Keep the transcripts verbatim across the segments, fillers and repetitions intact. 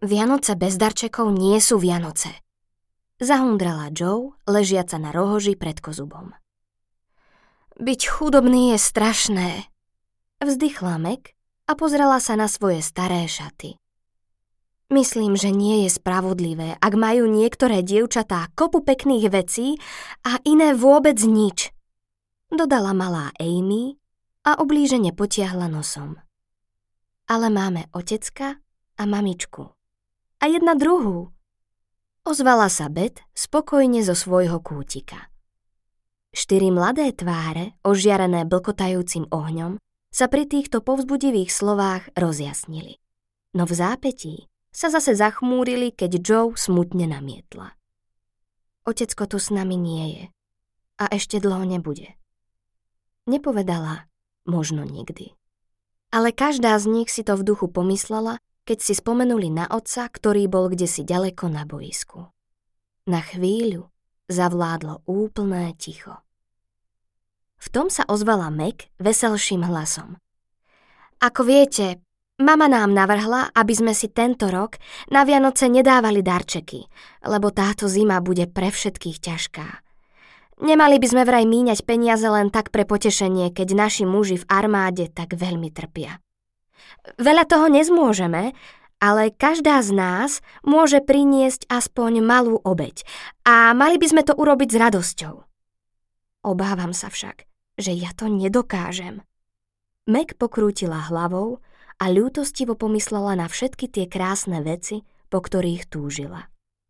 Vianoce bez darčekov nie sú Vianoce. Zahundrala Joe, ležiaca na rohoži pred kozubom. Byť chudobný je strašné. Vzdychla Meg a pozrela sa na svoje staré šaty. Myslím, že nie je spravodlivé, ak majú niektoré dievčatá kopu pekných vecí a iné vôbec nič. Dodala malá Amy a oblížene potiahla nosom. Ale máme otecka a mamičku. A jedna druhú. Ozvala sa Beth spokojne zo svojho kútika. Štyri mladé tváre, ožiarené blkotajúcim ohňom, sa pri týchto povzbudivých slovách rozjasnili. No v zápätí sa zase zachmúrili, keď Joe smutne namietla. Otecko tu s nami nie je a ešte dlho nebude. Nepovedala možno nikdy. Ale každá z nich si to v duchu pomyslela, keď si spomenuli na otca, ktorý bol kdesi ďaleko na boisku. Na chvíľu zavládlo úplné ticho. V tom sa ozvala Meg veselším hlasom. Ako viete, mama nám navrhla, aby sme si tento rok na Vianoce nedávali darčeky, lebo táto zima bude pre všetkých ťažká. Nemali by sme vraj míňať peniaze len tak pre potešenie, keď naši muži v armáde tak veľmi trpia. Veľa toho nezmôžeme, ale každá z nás môže priniesť aspoň malú obeť a mali by sme to urobiť s radosťou. Obávam sa však, že ja to nedokážem. Meg pokrútila hlavou a ľútostivo pomyslela na všetky tie krásne veci, po ktorých túžila.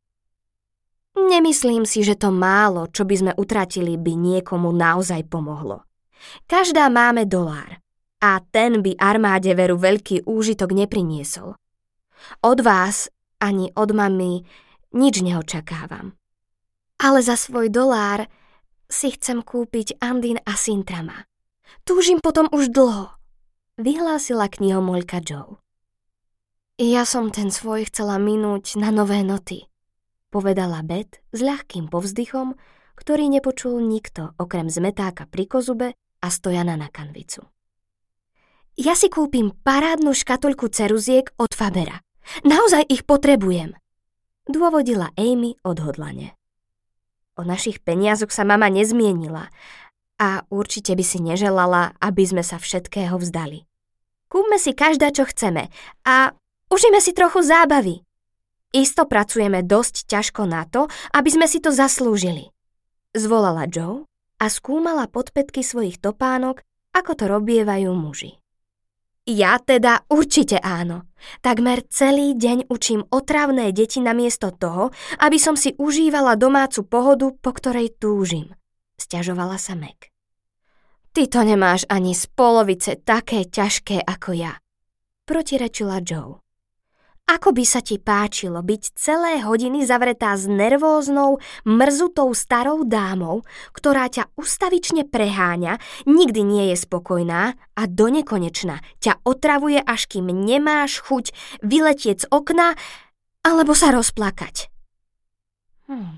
Nemyslím si, že to málo, čo by sme utratili, by niekomu naozaj pomohlo. Každá máme dolár a ten by armáde veru veľký úžitok nepriniesol. Od vás ani od mami nič neočakávam. Ale za svoj dolár si chcem kúpiť Andín a Sintrama. Túžim potom už dlho, vyhlásila knihomoľka Joe. Ja som ten svoj chcela minúť na nové noty, povedala Beth s ľahkým povzdychom, ktorý nepočul nikto okrem zmetáka pri kozube a stojana na kanvicu. Ja si kúpim parádnu škatuľku ceruziek od Fabera. Naozaj ich potrebujem, dôvodila Amy odhodlane. O našich peniazoch sa mama nezmienila a určite by si neželala, aby sme sa všetkého vzdali. Kúpme si každá, čo chceme a užíme si trochu zábavy. Isto pracujeme dosť ťažko na to, aby sme si to zaslúžili. Zvolala Joe a skúmala podpätky svojich topánok, ako to robievajú muži. Ja teda určite áno. Takmer celý deň učím otravné deti namiesto toho, aby som si užívala domácu pohodu, po ktorej túžim, sťažovala sa Meg. Ty to nemáš ani z polovice také ťažké ako ja, protirečila Joe. Ako by sa ti páčilo byť celé hodiny zavretá s nervóznou, mrzutou starou dámou, ktorá ťa ustavične preháňa, nikdy nie je spokojná a donekonečna ťa otravuje, až kým nemáš chuť vyletieť z okna alebo sa rozplakať. Hm.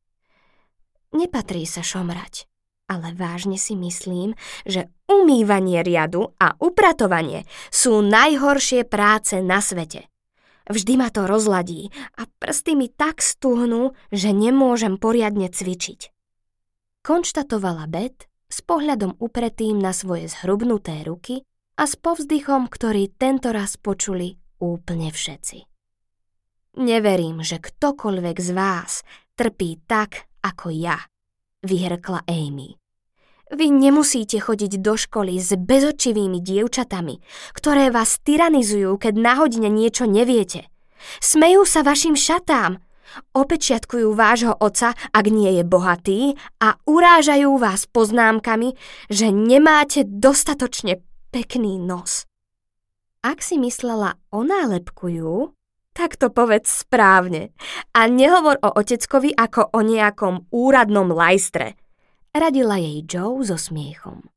Nepatrí sa šomrať, ale vážne si myslím, že umývanie riadu a upratovanie sú najhoršie práce na svete. Vždy ma to rozladí a prsty mi tak stuhnú, že nemôžem poriadne cvičiť. Konštatovala Beth s pohľadom upretým na svoje zhrubnuté ruky a s povzdychom, ktorý tentoraz počuli úplne všetci. Neverím, že ktokoľvek z vás trpí tak, ako ja, vyhrkla Amy. Vy nemusíte chodiť do školy s bezočivými dievčatami, ktoré vás tyranizujú, keď na hodine niečo neviete. Smejú sa vašim šatám, opečiatkujú vášho otca, ak nie je bohatý, a urážajú vás poznámkami, že nemáte dostatočne pekný nos. Ak si myslela o nálepkujú, tak to povedz správne a nehovor o oteckovi ako o nejakom úradnom lajstre, radila jej Joe so smiechom.